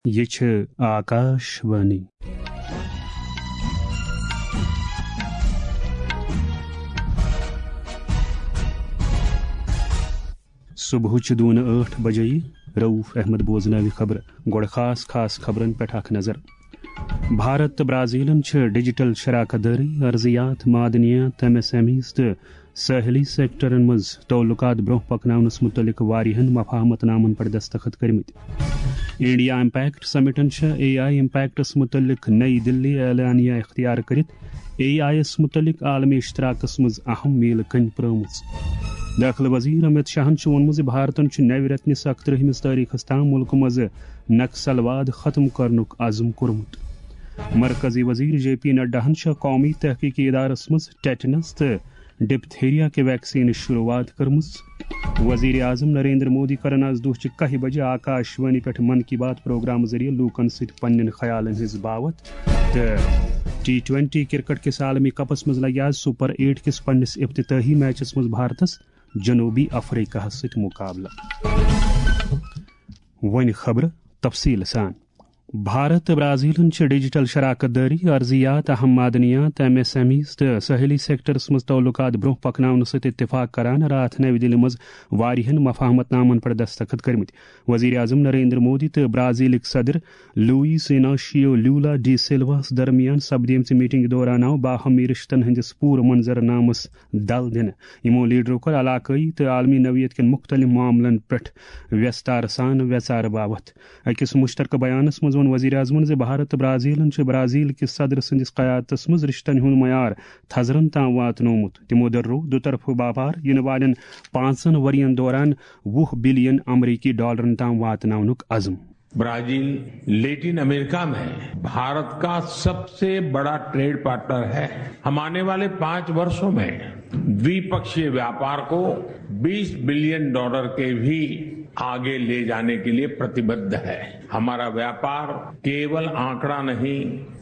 یہ چھ آکاش وانی صبح دون 8 بجے رؤف احمد بوزناوی خبر گوڑ خاص خبرن پہ اخ نظر بھارت تو برازیلن ڈیجیٹل شراکت داری ارضیات معدنیات MSMEs تو ساحلی سیکٹرن مز تعلقات برہ پکناونس متعلق واریہن مفاہمت نامن پر دستخط کرمت انڈیا امپیکٹ سمٹن AI امپیکٹس متعلق نئی دلی اعلانیہ اختیار کرت AI اس متعلق عالمی اشتراکس مز اہم میل کن پرامت داخلہ وزیر امت شاہن وونمت بھارتن نو رتنس 31 تاریخس تام ملک مز نکسلواد ختم کرنک عزم کورمت مرکزی وزیر JP نڈاہن قومی تحقیقی ادارس مز ٹیٹنس تو ڈپتھیریا کے ویکسین شروعات کرمز وزیر اعظم نریندر مودی کرن آز دہ 1 بجے آکاش وانی پہ من کی بات پروگرام ذریعہ لوکن ست پنن خیالن ہز باوت تو T20 کرکٹ کس عالمی کپس مز لگہ آز سپر 8 کس پنس افتتاحی میچس مز بھارتس جنوبی افریقہ ست مقابلہ ون خبر تفصیل سان بھارت برازیلن ڈیجیٹل شراکت داری ارضیات اہم معدنیات MSMEs تو ساحلی سیکٹرس مز تعلقات برہ پکناون ست اتفاق کران رات نو دلی مز واریہن مفاہمت نامن پر دستخط کرمت وزیر اعظم نریندر مودی تو برازیلک صدر لوئس اناشیو لولا ڈی سلواس درمیان سپدیمت میٹنگ دوران آو باہمی رشتن ہندس پور منظر نامس دل دن یمو لیڈرو کر علاقائی تو عالمی نوعیت کن مختلف معاملن پہ ویستار سان ویژار باوت اکس مشترکہ بیانس مز وزیر اعظم بھارت برازیلن برازیل کس صدر سندس قیادتس مز رشتن ہند معیار تھزرن تام واتنومت تمو درو دوطرفہ باپار ین والن 5 ورین دوران $20 بلین امریکی تام واتناونک عزم برازیل لیٹن امریکہ میں بھارت کا سب سے بڑا ٹریڈ پارٹنر ہے ہم آنے والے 5 برسوں میں द्विपक्षीय व्यापार को $20 बिलियन के भी आगे ले जाने के लिए प्रतिबद्ध है। हमारा व्यापार केवल आंकड़ा नहीं,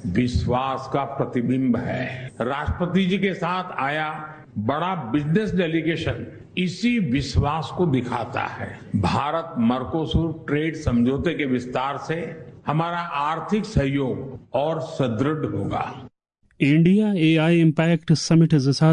विश्वास का प्रतिबिंब है। राष्ट्रपति जी के साथ आया बड़ा बिजनेस डेलीगेशन इसी विश्वास को दिखाता है। भारत मर्कोसुर ट्रेड समझौते के विस्तार से हमारा आर्थिक सहयोग और सुदृढ़ होगा। India AI impact summit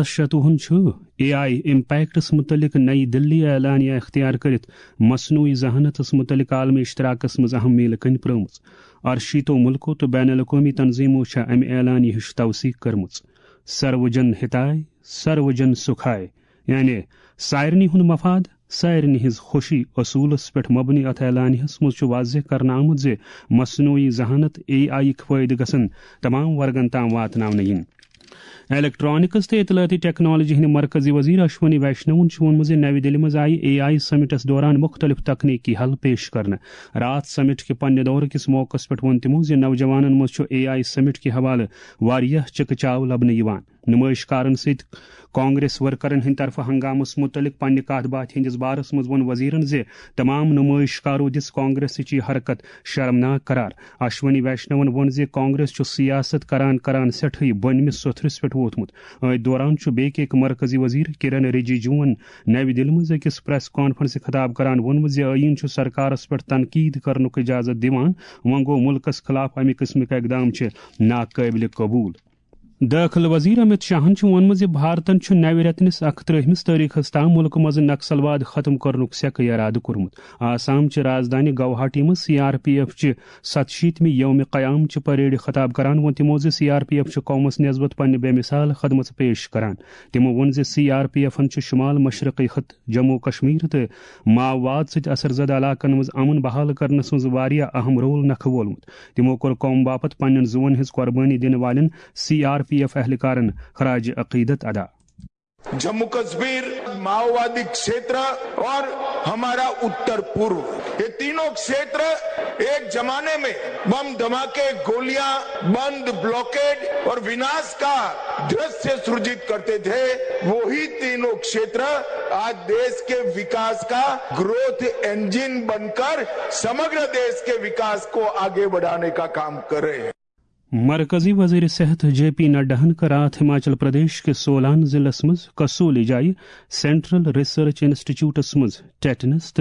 2026 AI इम्पैक्टस मुतलिक नई दिल्ली एलानिया इख्तियार करित मसनूई जहानतस मुतलिक आलमी इश्तराकस मज अहम मील कन प्रमुच अर्शीतो मुल्को तो बैन अवी तंजीमो अम एलानी हिश तवसीक करमुच सर्वजन हिताय सर्वजन सुखाय यानी सारनी हुन मफाद सारनी हिज खुशी असूलस पे मबनी अथ एलानियस मज वाज़ह करना आमुत जे मसनूई जहानत AI फायदे गसन तमाम वर्गन ताम वातनावन yin। इलेक्ट्रॉनिक्स तो इतलाती टेक्नोलॉजी हिंद मरकजी वजीर अश्वनी वैष्णवन वोनमुत नवी दिल्ली मज आई AI समिटस दौरान मुख्तलिफ तकनीकी हल पेश करने रात समिट के पन्ने दौर किस मौकस पे वोन तमो जे नौजवानन मज AI समिट के हवाले वारियाह चिकचाव लबन यिवान नुमाइशकारन सहित कांग्रेस वर्करन हिंद तरफ हंगामस मुतलिक पन्ने कथ बात हिंदिस बारस मज वोन वजीरन जे तमाम नुमाइशकारों दिस कांग्रेस ची हरकत शर्मनाक करार। अश्वनी वैष्णवन वोन जे कांग्रेस सियासत करान सठी बनमिस सोथरिस पे वोतमुत अ दौरान बेक मरकजी वजीर किरण रिजिजून नवी दिल्ली मज अकिस प्रेस कॉन्फ्रेंस खिताब करान वोन जे आईन सरकारस पे तनकीद करनुक इजाजत दिवान वह गो मुल्कस खिलाफ अमि किस्मिक इकदाम नाकाबिल कबूल। दाखिल वजीर अमित शाहन वोनमुत भारतन नव रेतनिस 31 तारीखस ताम मुल्क मज नक्सलवाद खत्म करनुक सेक इराद कोरमुत। आसाम राजधानी गुवाहाटी मज CRPF 67वीं यौम क़याम परेड खिताब करान वो तमो CRPF कौमस नस्बत पन्ने बेमिसाल खदमत पेश करान। तमो वोन CRPF शुमाल मशरक़ी खित जम्मू कश्मीर तो माओवाद सत असरजद इलाकन मज अमन बहाल करनस मज वारिया अहम रोल नख वोलमुत। तमो कोर कौम बापत पन्न जुवन हिज कुर्बानी दिन वालन CRPF एहलकारन खराज अकीदत अदा। जम्मू कश्मीर, माओवादी क्षेत्र और हमारा उत्तर पूर्व, ये तीनों क्षेत्र एक जमाने में बम धमाके, गोलियां, बंद, ब्लॉकेड और विनाश का दृश्य सृजित करते थे। वही तीनों क्षेत्र आज देश के विकास का ग्रोथ इंजन बनकर समग्र देश के विकास को आगे बढ़ाने का काम कर रहे हैं। मरकजी वजीर सेहत JP नड्डाहन कर रात हिमाचल प्रदेश के सोलान जिलस मज कसोली जाय सेंट्रल रिसर्च इंस्टीट्यूटस मज टेटनस तो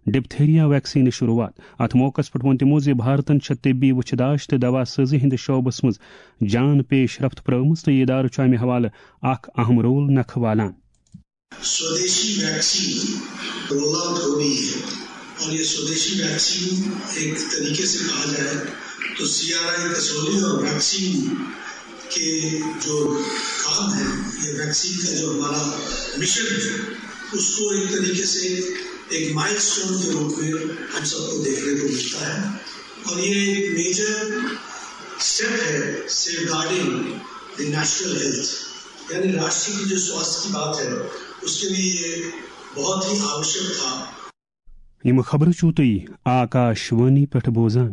ڈپتھیریا ویکسین شروعات. ات موقع پہ ون تمو بھارتن طبی وچھداش تو دوا سازی ہند شعبس مز جان پیش رفت پرٲمٕژ تہٕ یہ ادارٕ چھُ امہِ حوالہٕ اکھ اہم رول نکھٕ والان. स्वदेशी वैक्सीन रोल आउट हो रही है और ये स्वदेशी वैक्सीन एक तरीके से कहा जाए तो CRI कसौली और वैक्सीन के जो काम है, ये वैक्सीन का जो हमारा मिशन है उसको एक तरीके से एक माइलस्टोन के रूप में हम सबको देखने को मिलता है और ये एक मेजर स्टेप है सेफगार्डिंग द नेशनल हेल्थ, यानी राष्ट्र की जो स्वास्थ्य की बात है उसके लिए ये बहुत ही आवश्यक था. यम खबर छू तुई आकाशवाणी पेठ बोजान.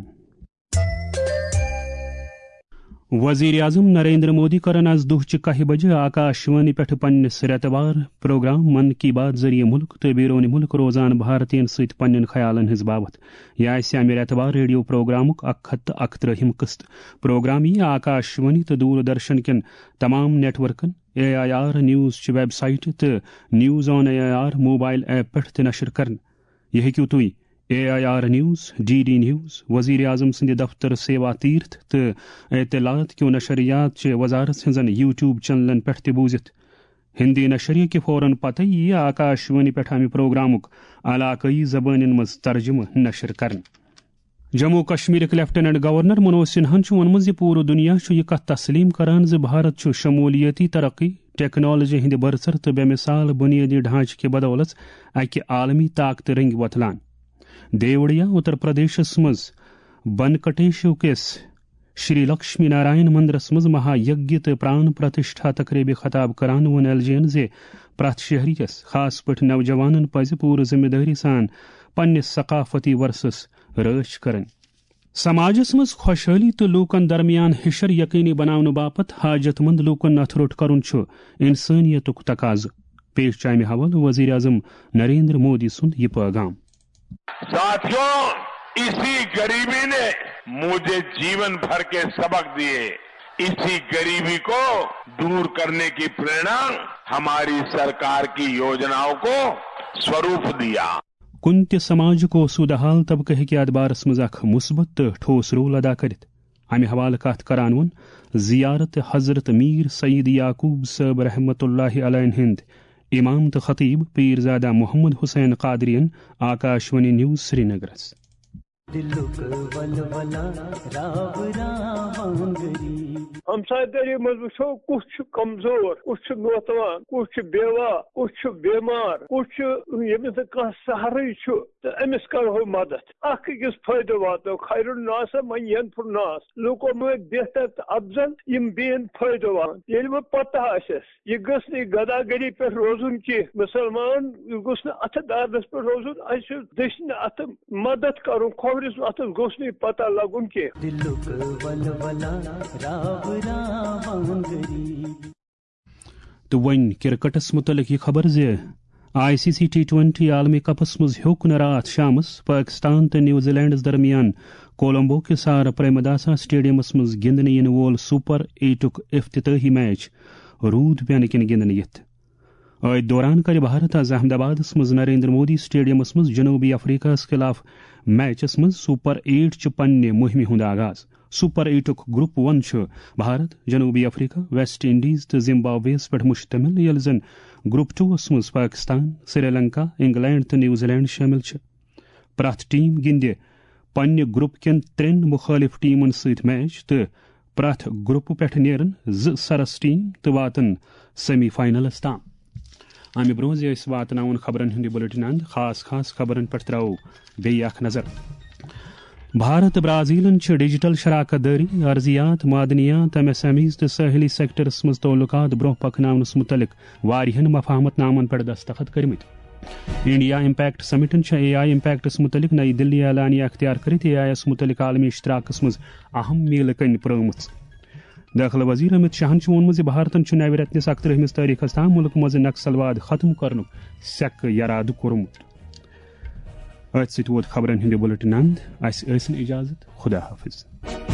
वजीर आजम नरेंद्र मोदी करन आज दुहचि 1 बजे आकाशवाणी पेठ पन्निस रेतवार प्रोग्राम मन की बात जरिए मुल्क तो बैरून मुल्क रोजान भारतीयन सहित पन्न ख्यालन हज बाबत. यह आसि अमि रेतवार रेडियो प्रोग्रामुक 131 किस्त. प्रोग्राम यह आकाशवाणी तो दूरदर्शन कन तमाम नेटवर्कन AIR न्यूज वेबसाइट तो news on AIR mobile app पेठ नशर कर. यह हेकू तुई AIR न्यूज, DD न्यूज, वजीर आजम सिंध दफ्तर सेवा तीर्थ तो एतलात क्यों नशरियात चे वजारत हजन यूट्यूब चैनलन पेठ ते बूजित. हिंदी नशरिया के फौरन पता यह आकाशवाणी पेठ अमि प्रोग्रामुक इलाकई जबानन मज तर्जुम नशर कर. जम्मू कश्मीर लेफ्टिनेंट गवर्नर मनोज सिन्हा वोनमुत पूरा दुनिया यह कथ तस्लीम करान भारत शमूलियती तरक्की, टेक्नोलॉजी हिंद बरसर तो बेमिसाल बुनियादी ढांचे के बदौलत अकि आलमी ताकत रंग वतलान. देवड़िया उत्तर प्रदेश मज बनकटेशु किस श्री लक्ष्मी नारायण मंदिरस मज महायज्ञ तो प्राण प्रतिष्ठा तकरीब खताब करान वन एलजीएन जे प्रथ शहरियस खास पठ नौजवानन पज पूर जिम्मेदारी सान पन्निस सकाफती वर्सस रच करन. समाजस मज खुशहाली तो लूकन दरमियान हिशर यकीनी बनाने बापत हाजतमंद लूकन अथरुट करुन छु इंसानियतुक तकाज. पेश चामे हवाल वजीर आजम नरेंद्र मोदी सुंद ये पैगाम. साथियों, इसी गरीबी ने मुझे जीवन भर के सबक दिए. इसी गरीबी को दूर करने की प्रेरणा हमारी सरकार की योजनाओं को स्वरूप दिया. कुन ते समाज को सुदहाल तबके के अदबारस मज अख मुस्बत ठोस रोल अदा करित. अमि हवाल कथ करान वन जियारत हजरत मीर सईद याकूब साहब रहमतुल्लाहि अलैहि हिंद इमाम तो खतीब पीरजादा मोहम्मद हुसैन कादरियन आकाशवाणी न्यूज श्रीनगर. हमसाय दरी मज वो कुछ कमजोर, कुछ नौतवान, कुछ बेवा, कुछ बीमार, कुछ यमिस कह सहरी तो अमिस करो मदद. अकिस फायदे वातो खैर नास मन यन फुर नास लूको में बेहतर अफजल यम बेन फायदे वान. ये पता ये गस गदागरी पे रोजुन की मुसलमान गुस अथ दारस पे रोजुन दशन अथ मदद करो खोरिस अथ गोस पता लगुन के. तो वन क्रिकेटस मुतलिक यह खबर जे ICC T20 आलमी कपस मज होक न रात शामस पाकिस्तान तो न्यूजीलैंड दरमियान कोलंबो के सार प्रेमदासा स्टेडियमस मज गिंदने इन वोल सुपर 8 इफ्तिताही मैच रूद पेन किन गिंदने यथ. अत दौरान कर भारत आज अहमदाबाद मज नरेंद्र मोदी स्टेडियमस मज जनूबी अफ्रीका खिलाफ मैचस मज सुपर 8 च पन्ने मुहिम हुंद आगाज. सुपर 8 ग्रुप 1 भारत, जनूबी अफ्रीका, वेस्ट इंडीज तो जिम्बाब्वेस पे मुश्तमिल यल जन ग्रुप 2 मज पाकिस्तान, श्रीलंका, इंग्लैंड तो न्यूजीलैंड शामिल. प्रथ टीम गिंदे पन्ने ग्रुप कन 3 मुखालिफ टीमन सहित मैच तो प्रथ ग्रुप पे नेरन 2 सरस टीम तो वातन सेमी फाइनलस ताम. अमि ब्रोज वातनावन खबरन हिंदी बुलेटिन अंद खास खास खबरन पे त्रो बे नजर. भारत ब्राजीलन डिजिटल शराकत दारी, अर्जियात, मादनियात, MSMEs तो साहिली सेक्टरस मज तौलुकात ब्रोह पकनावनस मुतलिक वारिहन मफाहमत नामन पर दस्तखत करमित. इंडिया इम्पैक्ट समिटन AI इम्पैक्टस मुतलिक नई दिल्ली एलानिया अख्तियार करित AIS मुतलिक आलमी इश्तराकस मज अहम मील कन प्रोमुत. दाखिल वजीर अमित शाहन वोनमुत भारतन नव रेतनिस 31 तारीखस ताम मुल्क मज नक्सलवाद खत्म करनुक सेक यराद कोरमुत. अत सत वोत खबरन हिंदी बुलेटिन अंद. इजाजत. खुदा हाफिज.